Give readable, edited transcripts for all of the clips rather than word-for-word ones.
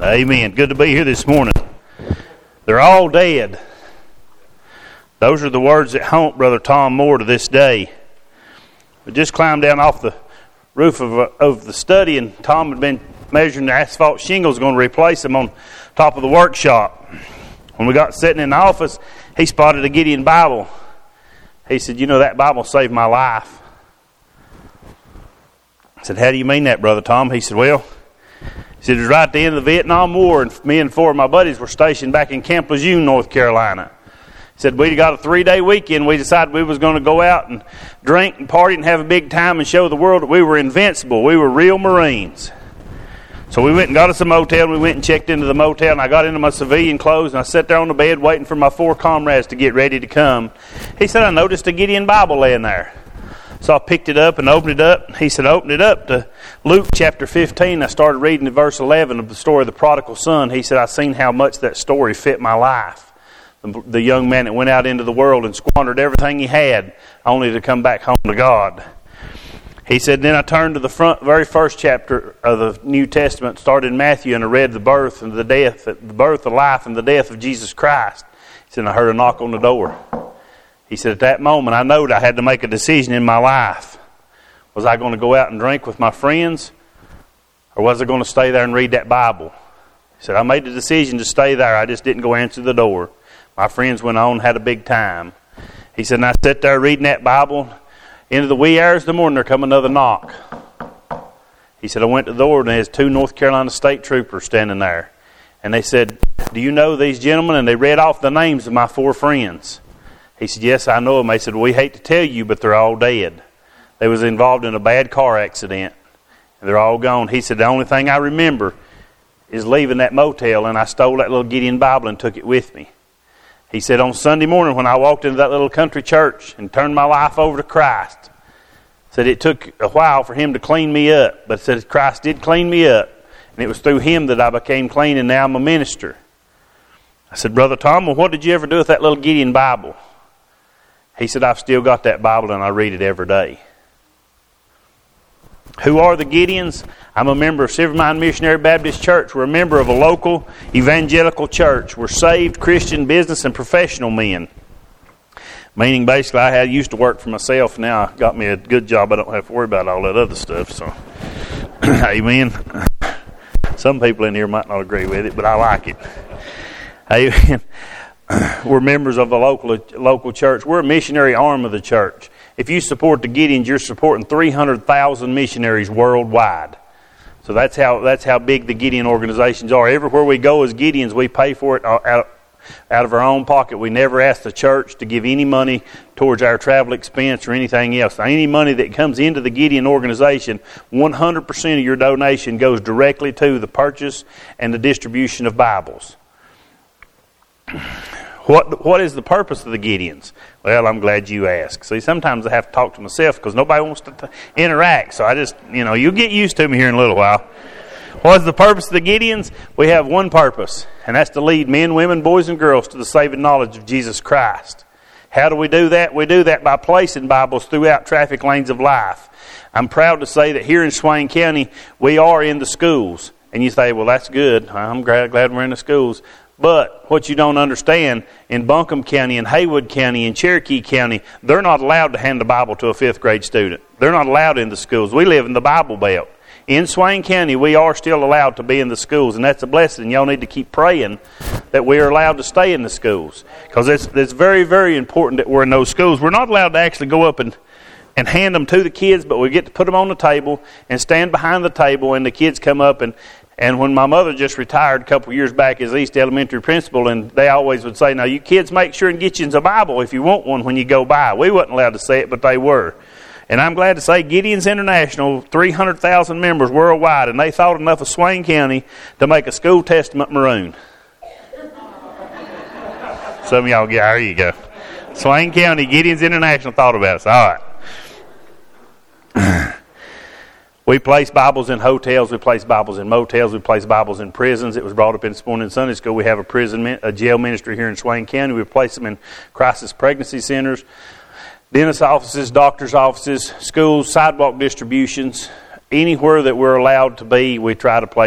Amen. Good to be here this morning. They're all dead. Those are the words that haunt Brother Tom Moore to this day. We just climbed down off the roof of the study, and Tom had been measuring the asphalt shingles, going to replace them on top of the workshop. When we got sitting in the office, he spotted a Gideon Bible. He said, "You know, that Bible saved my life." I said, "How do you mean that, Brother Tom?" He said, "Well," he said, "it was right at the end of the Vietnam War, and me and four of my buddies were stationed back in Camp Lejeune, North Carolina." He said, "We got a 3-day weekend. We decided we was going to go out and drink and party and have a big time and show the world that we were invincible. We were real Marines." So we went and got us a motel, and we went and checked into the motel, and I got into my civilian clothes, and I sat there on the bed waiting for my 4 comrades to get ready to come. He said, "I noticed a Gideon Bible laying there." So I picked it up and opened it up. He said, "Open it up to Luke chapter 15. I started reading to verse 11 of the story of the prodigal son. He said, "I seen how much that story fit my life. The young man that went out into the world and squandered everything he had only to come back home to God." He said, "Then I turned to the very first chapter of the New Testament, started in Matthew, and I read the birth and the death, the birth, the life, and the death of Jesus Christ." He said, "I heard a knock on the door." He said, "At that moment, I knew that I had to make a decision in my life. Was I going to go out and drink with my friends, or was I going to stay there and read that Bible?" He said, "I made the decision to stay there. I just didn't go answer the door. My friends went on and had a big time." He said, "And I sat there reading that Bible. Into the wee hours of the morning, there come another knock." He said, "I went to the door, and there's 2 North Carolina state troopers standing there. And they said, 'Do you know these gentlemen?' And they read off the names of my 4 friends. He said, 'Yes, I know them.' They said, 'We hate to tell you, but they're all dead. They was involved in a bad car accident, and they're all gone.' He said, 'The only thing I remember is leaving that motel, and I stole that little Gideon Bible and took it with me.' He said, 'On Sunday morning when I walked into that little country church and turned my life over to Christ,' said it took a while for him to clean me up, but said Christ did clean me up, and it was through him that I became clean, and now I'm a minister." I said, "Brother Tom, well, what did you ever do with that little Gideon Bible?" He said, "I've still got that Bible, and I read it every day." Who are the Gideons? I'm a member of Silvermine Missionary Baptist Church. We're a member of a local evangelical church. We're saved Christian business and professional men. Meaning, basically, I used to work for myself. Now I got me a good job. I don't have to worry about all that other stuff. So, amen. Some people in here might not agree with it, but I like it. Amen. We're members of a local church. We're a missionary arm of the church. If you support the Gideons, you're supporting 300,000 missionaries worldwide. So that's how big the Gideon organizations are. Everywhere we go as Gideons, we pay for it out of our own pocket. We never ask the church to give any money towards our travel expense or anything else. Any money that comes into the Gideon organization, 100% of your donation goes directly to the purchase and the distribution of Bibles. What is the purpose of the Gideons? Well, I'm glad you asked. See, sometimes I have to talk to myself because nobody wants to interact. So I just, you'll get used to me here in a little while. What is the purpose of the Gideons? We have one purpose, and that's to lead men, women, boys, and girls to the saving knowledge of Jesus Christ. How do we do that? We do that by placing Bibles throughout traffic lanes of life. I'm proud to say that here in Swain County, we are in the schools. And you say, well, that's good. I'm glad we're in the schools. But what you don't understand, in Buncombe County, in Haywood County, in Cherokee County, they're not allowed to hand the Bible to a 5th grade student. They're not allowed in the schools. We live in the Bible Belt. In Swain County, we are still allowed to be in the schools, and that's a blessing. Y'all need to keep praying that we are allowed to stay in the schools, because it's very, very important that we're in those schools. We're not allowed to actually go up and hand them to the kids, but we get to put them on the table and stand behind the table, and the kids come up and when my mother just retired a couple of years back as East Elementary principal, and they always would say, "Now, you kids make sure and get you a Bible if you want one when you go by." We wasn't allowed to say it, but they were. And I'm glad to say Gideons International, 300,000 members worldwide, and they thought enough of Swain County to make a School Testament maroon. Some of y'all, yeah, there you go. Swain County, Gideons International thought about us. All right. We place Bibles in hotels. We place Bibles in motels. We place Bibles in prisons. It was brought up in this morning in Sunday school. We have a jail ministry here in Swain County. We place them in crisis pregnancy centers, dentist offices, doctor's offices, schools, sidewalk distributions. Anywhere that we're allowed to be, we try to place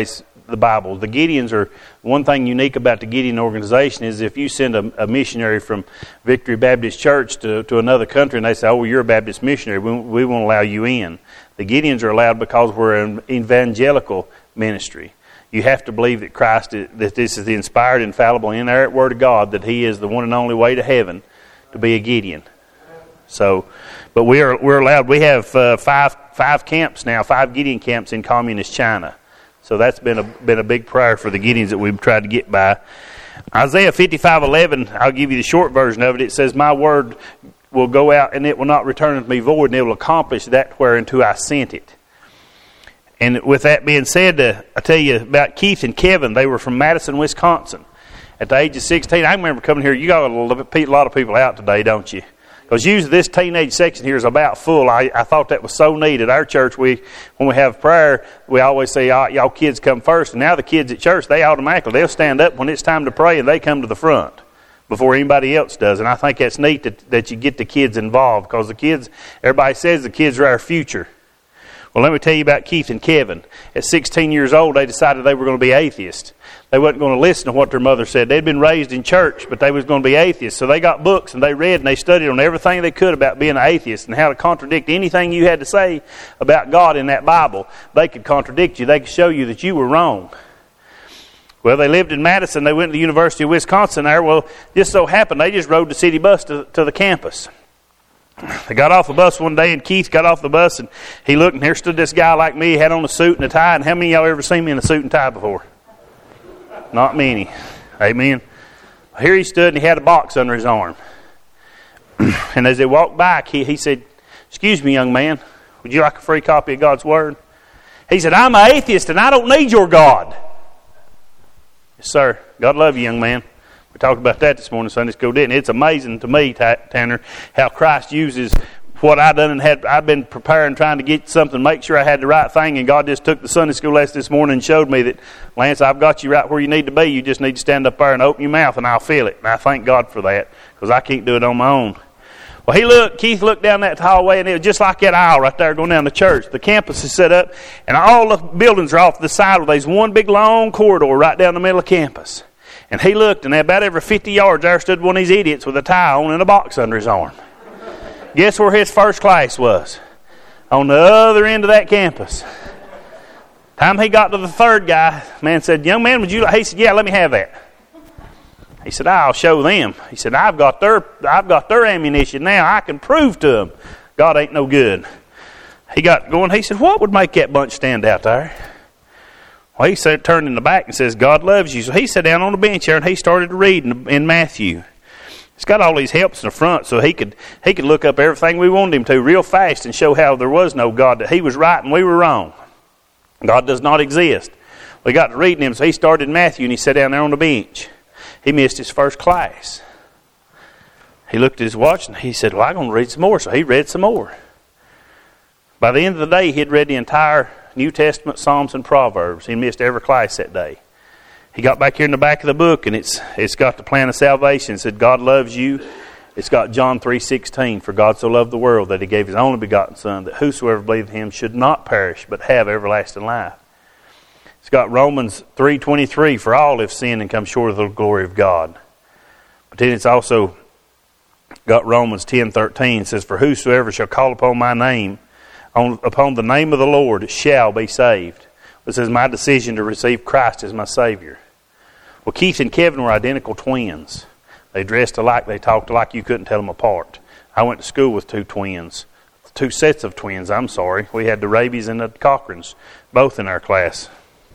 the Bible. The Gideons are, one thing unique about the Gideon organization is if you send a missionary from Victory Baptist Church to another country and they say, oh, well, you're a Baptist missionary, we won't allow you in. The Gideons are allowed because we're an evangelical ministry. You have to believe that Christ, that this is the inspired, infallible, inerrant Word of God, that He is the one and only way to heaven to be a Gideon. So, but we're allowed. We have five camps now, 5 Gideon camps in communist China. So that's been a big prayer for the Gideons that we've tried to get by. Isaiah 55:11. I'll give you the short version of it. It says, "My word will go out, and it will not return unto me void, and it will accomplish that whereunto I sent it." And with that being said, I tell you about Keith and Kevin. They were from Madison, Wisconsin. At the age of 16, I remember coming here. You got a lot of people out today, don't you? Because usually this teenage section here is about full. I thought that was so neat. At our church, when we have prayer, we always say, y'all kids come first. And now the kids at church, they'll stand up when it's time to pray, and they come to the front before anybody else does. And I think that's neat that you get the kids involved, because the kids, everybody says the kids are our future. Well, let me tell you about Keith and Kevin. At 16 years old, they decided they were going to be atheists. They wasn't going to listen to what their mother said. They'd been raised in church, but they was going to be atheists. So they got books, and they read, and they studied on everything they could about being an atheist and how to contradict anything you had to say about God in that Bible. They could contradict you. They could show you that you were wrong. Well, they lived in Madison. They went to the University of Wisconsin there. Well, just so happened, they just rode the city bus to the campus. They got off the bus one day, and Keith got off the bus, and he looked, and here stood this guy like me. He had on a suit and a tie. And how many of y'all ever seen me in a suit and tie before? Not many. Amen. Here he stood, and he had a box under his arm. And as they walked by, he said, "Excuse me, young man, would you like a free copy of God's Word?" He said, "I'm an atheist, and I don't need your God." Yes, sir. God love you, young man. We talked about that this morning, Sunday school, didn't it? It's amazing to me, Tanner, how Christ uses what I done and I've been preparing, trying to get something, make sure I had the right thing, and God just took the Sunday school lesson this morning and showed me that, Lance, I've got you right where you need to be. You just need to stand up there and open your mouth, and I'll feel it. And I thank God for that, because I can't do it on my own. Well, Keith looked down that hallway, and it was just like that aisle right there going down to church. The campus is set up, and all the buildings are off to the side. There's one big long corridor right down the middle of campus. And he looked, and about every 50 yards there stood one of these idiots with a tie on and a box under his arm. Guess where his first class was? On the other end of that campus. Time he got to the third guy, man said, "Young man, would you like?" He said, "Yeah, let me have that." He said, "I'll show them." He said, I've got their ammunition now. I can prove to them God ain't no good." He got going. He said, "What would make that bunch stand out there?" Well, he turned in the back and says, "God loves you." So he sat down on the bench there, and he started to read in Matthew. It's got all these helps in the front, so he could look up everything we wanted him to real fast and show how there was no God, that he was right and we were wrong. God does not exist. We got to reading him, so he started in Matthew, and he sat down there on the bench. He missed his first class. He looked at his watch, and he said, "Well, I'm going to read some more." So he read some more. By the end of the day, he had read the entire New Testament, Psalms, and Proverbs. He missed every class that day. He got back here in the back of the book, and it's got the plan of salvation. It said, God loves you. It's got John 3:16, "For God so loved the world that He gave His only begotten Son, that whosoever believeth in Him should not perish, but have everlasting life." It's got Romans 3:23, "For all have sinned and come short of the glory of God." But then it's also got Romans 10:13. It says, "For whosoever shall call upon my name, upon the name of the Lord, shall be saved." This is my decision to receive Christ as my Savior. Well, Keith and Kevin were identical twins. They dressed alike. They talked alike. You couldn't tell them apart. I went to school with two sets of twins. I'm sorry. We had the Rabies and the Cochrans, both in our class.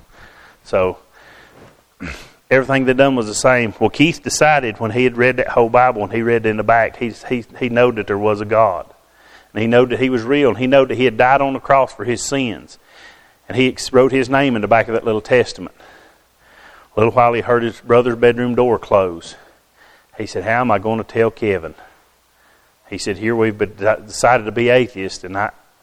So everything they done was the same. Well, Keith decided when he had read that whole Bible, and he read it in the back, he knew that there was a God. And he knew that He was real, and he knew that He had died on the cross for his sins. And he wrote his name in the back of that little testament. A little while he heard his brother's bedroom door close. He said, "How am I going to tell Kevin?" He said, "Here we've decided to be atheists, and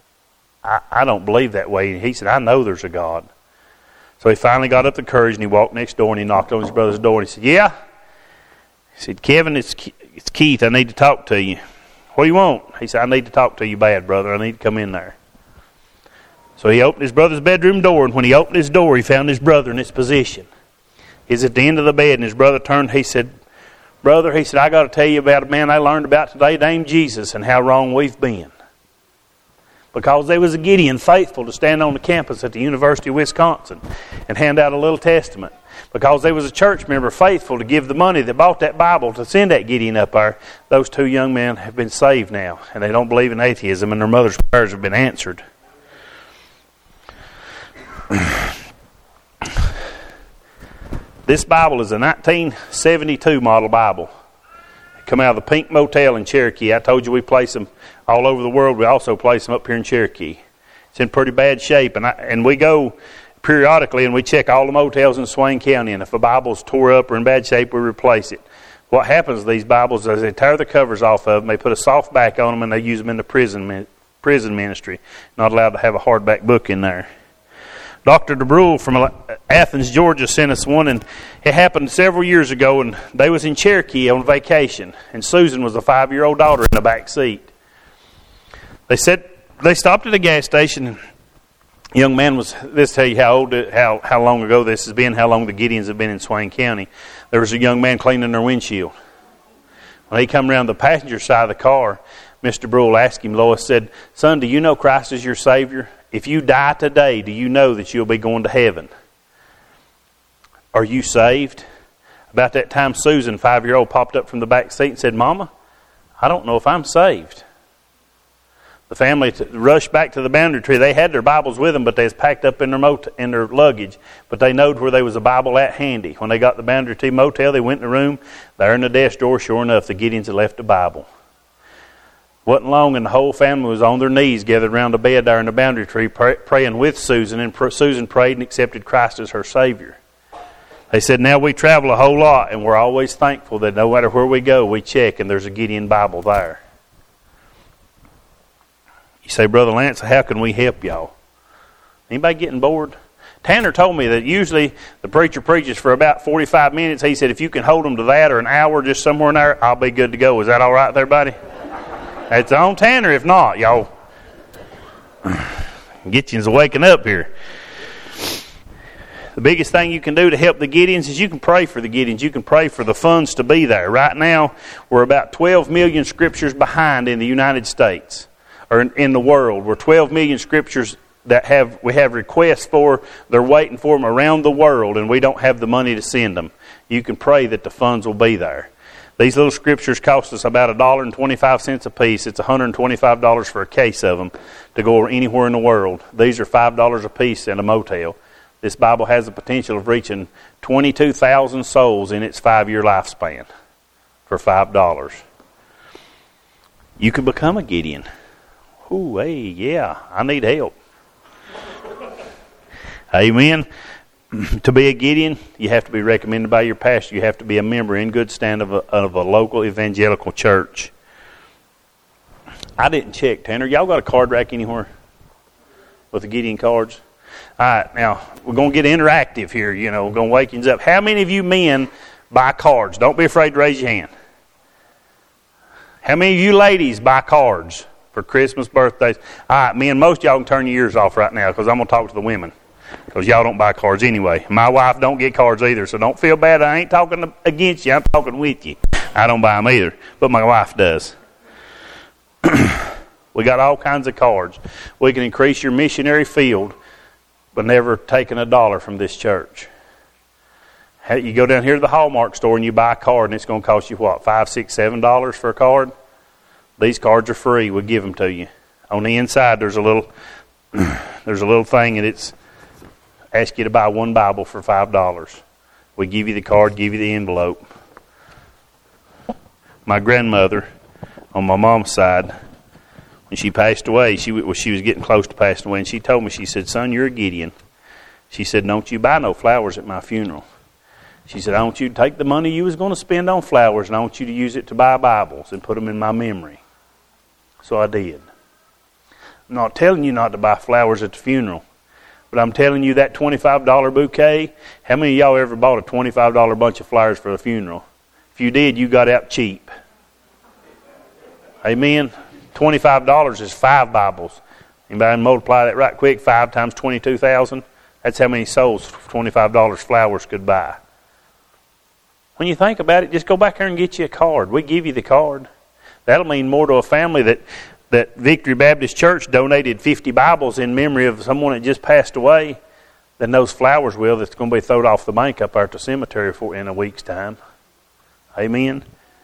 I don't believe that way." And he said, "I know there's a God." So he finally got up the courage, and he walked next door, and he knocked on his brother's door, and he said, "Yeah?" He said, "Kevin, it's Keith. I need to talk to you." "What do you want?" He said, "I need to talk to you bad, brother. I need to come in there." So he opened his brother's bedroom door, and when he opened his door, he found his brother in his position. He's at the end of the bed, and his brother turned. He said, "Brother," he said, "I got to tell you about a man I learned about today named Jesus and how wrong we've been." Because there was a Gideon faithful to stand on the campus at the University of Wisconsin and hand out a little testament. Because there was a church member faithful to give the money that bought that Bible to send that Gideon up there. Those two young men have been saved now, and they don't believe in atheism, and their mother's prayers have been answered. This Bible is a 1972 model Bible. It come out of the Pink Motel in Cherokee. I told you we place them all over the world. We also place them up here in Cherokee. It's in pretty bad shape, and we go periodically and we check all the motels in Swain County, and if a Bible's tore up or in bad shape, we replace it. What happens to these Bibles is they tear the covers off of them, they put a soft back on them, and they use them in the prison ministry. Not allowed to have a hardback book in there. Dr. DeBrule from Athens, Georgia sent us one, and it happened several years ago, and they was in Cherokee on vacation, and Susan was a 5-year-old daughter in the back seat. They stopped at a gas station, and young man was, this tell you how long ago this has been, how long the Gideons have been in Swain County. There was a young man cleaning their windshield. When he come around the passenger side of the car, Mr. Brule asked him, Lois said, "Son, do you know Christ is your Savior? If you die today, do you know that you'll be going to heaven? Are you saved?" About that time, Susan, 5-year-old, popped up from the back seat and said, "Mama, I don't know if I'm saved." The family rushed back to the boundary tree. They had their Bibles with them, but they was packed up in their luggage. But they knowed where there was a Bible at handy. When they got to the boundary tree motel, they went in the room. There in the desk drawer, sure enough, the Gideons had left a Bible. Wasn't long, and the whole family was on their knees, gathered around the bed there in the boundary tree, praying with Susan. And Susan prayed and accepted Christ as her Savior. They said, now we travel a whole lot, and we're always thankful that no matter where we go, we check, and there's a Gideon Bible there. You say, Brother Lance, how can we help y'all? Anybody getting bored? Tanner told me that usually the preacher preaches for about 45 minutes. He said, if you can hold them to that or an hour just somewhere in there, I'll be good to go. Is that all right there, buddy? It's on Tanner. If not, y'all get you waking up here. The biggest thing you can do to help the Gideons is you can pray for the Gideons. You can pray for the funds to be there. Right now, we're about 12 million scriptures behind in the United States, or in the world. We're 12 million scriptures that we have requests for. They're waiting for them around the world, and we don't have the money to send them. You can pray that the funds will be there. These little scriptures cost us about $1.25 a piece. It's $125 for a case of them to go anywhere in the world. These are $5 a piece in a motel. This Bible has the potential of reaching 22,000 souls in its 5-year lifespan for $5. You can become a Gideon. Ooh, hey, yeah, I need help. Amen. To be a Gideon, you have to be recommended by your pastor. You have to be a member in good stand of a local evangelical church. I didn't check, Tanner. Y'all got a card rack anywhere with the Gideon cards? All right, now, we're going to get interactive here. We're going to wake you up. How many of you men buy cards? Don't be afraid to raise your hand. How many of you ladies buy cards for Christmas, birthdays? All right, men, most of y'all can turn your ears off right now because I'm going to talk to the women. Because y'all don't buy cards anyway. My wife don't get cards either, so don't feel bad. I ain't talking against you. I'm talking with you. I don't buy them either, but my wife does. We got all kinds of cards. We can increase your missionary field, but never taking $1 from this church. You go down here to the Hallmark store and you buy a card, and it's going to cost you what, $5, $6, $7 for a card? These cards are free. We give them to you. On the inside, there's a little thing, and it's ask you to buy one Bible for $5. We give you the card, give you the envelope. My grandmother, on my mom's side, when she passed away, she was getting close to passing away, and she told me, she said, son, you're a Gideon. She said, don't you buy no flowers at my funeral. She said, I want you to take the money you was going to spend on flowers, and I want you to use it to buy Bibles and put them in my memory. So I did. I'm not telling you not to buy flowers at the funeral. But I'm telling you, that $25 bouquet, how many of y'all ever bought a $25 bunch of flowers for a funeral? If you did, you got out cheap. Amen? $25 is 5 Bibles. Anybody multiply that right quick? 5 times 22,000. That's how many souls $25 flowers could buy. When you think about it, just go back there and get you a card. We give you the card. That'll mean more to a family that Victory Baptist Church donated 50 Bibles in memory of someone that just passed away than those flowers will that's going to be thrown off the bank up there at the cemetery in a week's time. Amen.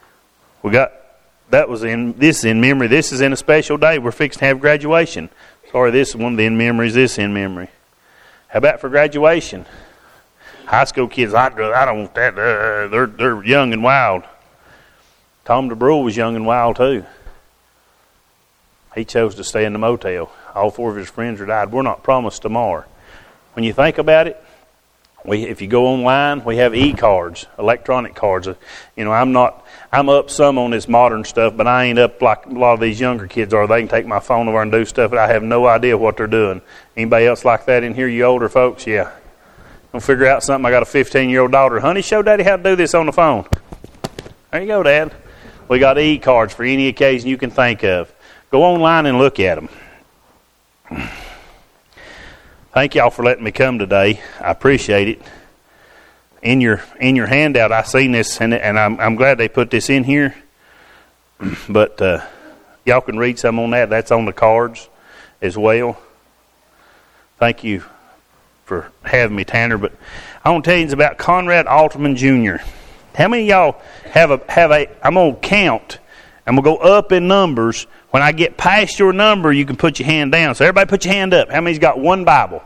This is in memory. This is in a special day. We're fixing to have graduation. Sorry, this is one of the in memories. This in memory. How about for graduation? High school kids, I don't want that. They're young and wild. Tom DeBrule was young and wild too. He chose to stay in the motel. All 4 of his friends are died. We're not promised tomorrow. When you think about it, if you go online, we have e-cards, electronic cards. I'm up some on this modern stuff, but I ain't up like a lot of these younger kids are. They can take my phone over and do stuff, but I have no idea what they're doing. Anybody else like that in here, you older folks? Yeah. I'll figure out something. I got a 15-year-old daughter. Honey, show Daddy how to do this on the phone. There you go, Dad. We got e-cards for any occasion you can think of. Go online and look at them. Thank y'all for letting me come today. I appreciate it. In your handout, I seen this, and I'm glad they put this in here. But y'all can read some on that. That's on the cards as well. Thank you for having me, Tanner. But I want to tell you about Conrad Altman Jr. How many of y'all have a? I'm gonna count. I'm gonna go up in numbers. When I get past your number, you can put your hand down. So everybody put your hand up. How many's got 1 Bible?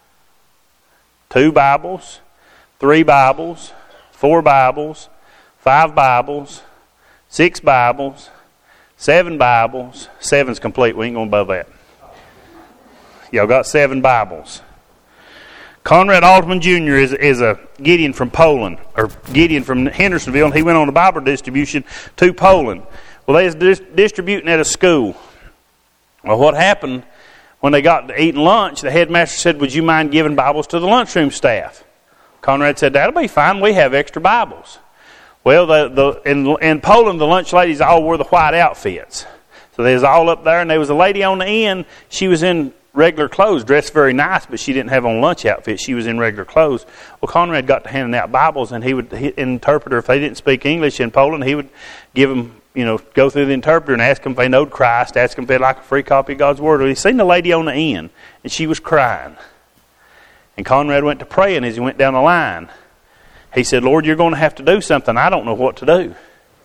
2 Bibles, 3 Bibles, 4 Bibles, 5 Bibles, 6 Bibles, 7 Bibles. 7's complete. We ain't going above that. Y'all got 7 Bibles. Conrad Altman Jr. is a Gideon from Poland, or Gideon from Hendersonville, and he went on a Bible distribution to Poland. Well, they was distributing at a school. Well, what happened when they got to eating lunch, the headmaster said, "Would you mind giving Bibles to the lunchroom staff?" Conrad said, "That'll be fine. We have extra Bibles." Well, in Poland, the lunch ladies all wore the white outfits. So they was all up there, and there was a lady on the end. She was in regular clothes, dressed very nice, but she didn't have on lunch outfit. She was in regular clothes. Well, Conrad got to handing out Bibles, and an interpreter, if they didn't speak English in Poland, he would give them, go through the interpreter and ask them if they knowed Christ, ask them if they'd like a free copy of God's Word. Well, he seen the lady on the end, and she was crying. And Conrad went to praying as he went down the line. He said, "Lord, you're going to have to do something. I don't know what to do.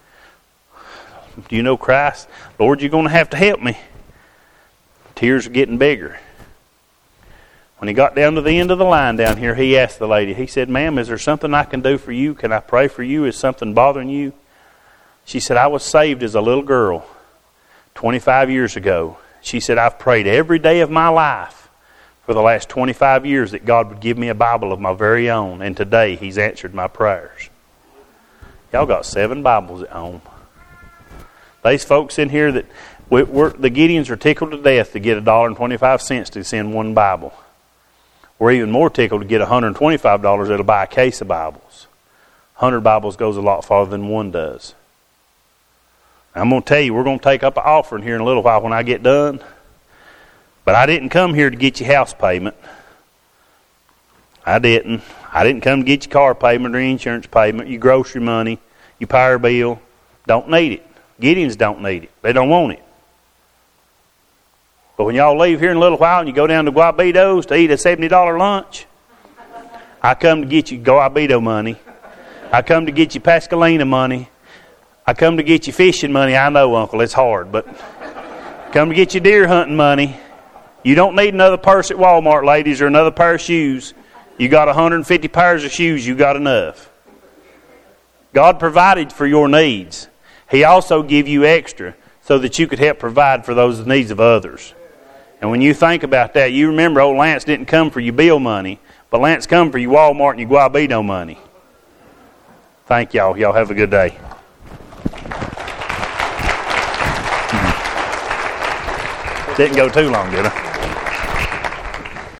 Do you know Christ? Lord, you're going to have to help me." Tears are getting bigger. When he got down to the end of the line down here, he asked the lady, he said, "Ma'am, is there something I can do for you? Can I pray for you? Is something bothering you?" She said, "I was saved as a little girl 25 years ago." She said, "I've prayed every day of my life for the last 25 years that God would give me a Bible of my very own, and today He's answered my prayers." Y'all got 7 Bibles at home. These folks in here that the Gideons are tickled to death to get $1.25 to send 1 Bible. We're even more tickled to get $125 that'll buy a case of Bibles. 100 Bibles goes a lot farther than 1 does. I'm going to tell you, we're going to take up an offering here in a little while when I get done. But I didn't come here to get your house payment. I didn't. I didn't come to get your car payment or insurance payment, your grocery money, your power bill. Don't need it. Gideons don't need it. They don't want it. But when y'all leave here in a little while and you go down to Guabido's to eat a $70 lunch, I come to get you Guabido money. I come to get you Pascalina money. I come to get you fishing money. I know, Uncle, it's hard, but come to get you deer hunting money. You don't need another purse at Walmart, ladies, or another pair of shoes. You got 150 pairs of shoes. You got enough. God provided for your needs. He also gave you extra so that you could help provide for those needs of others. And when you think about that, you remember old Lance didn't come for your bill money, but Lance come for your Walmart and your Guabido money. Thank y'all. Y'all have a good day. Didn't go too long, did I?